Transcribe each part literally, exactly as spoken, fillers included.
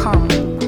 come.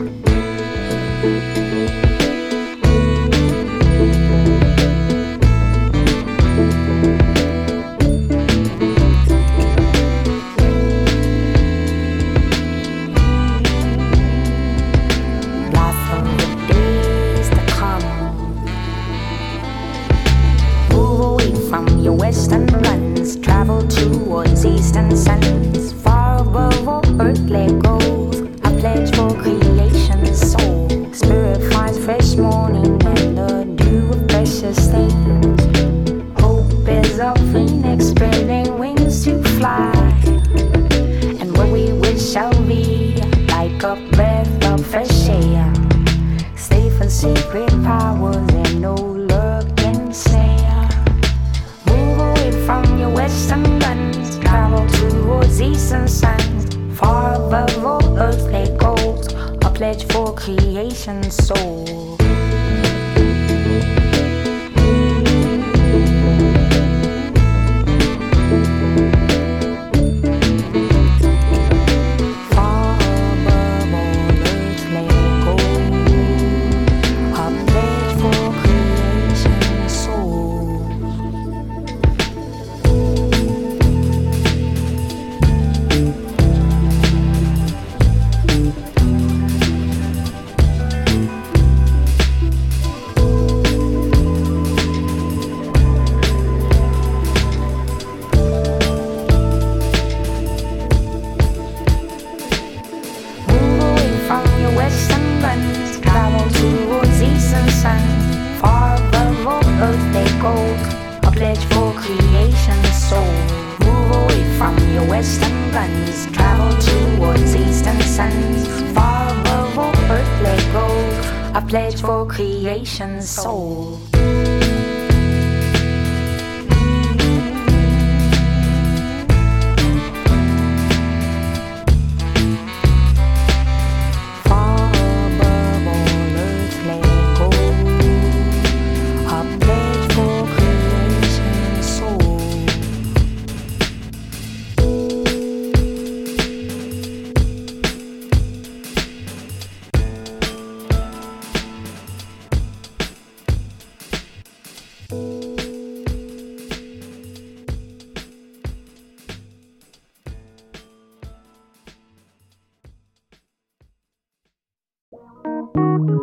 Your western lands, travel towards eastern sands. Far above all earthly goals, I pledge for creation's soul. Spirit finds fresh morning and the dew of precious things. Hope is a phoenix spreading wings to fly, and what we wish shall be like a breath of fresh air. Safe and secret powers and no luck can snare. From your western lands, travel towards eastern sands. Far above all earthly goals, a pledge for creation's soul. Pledge for creation's soul.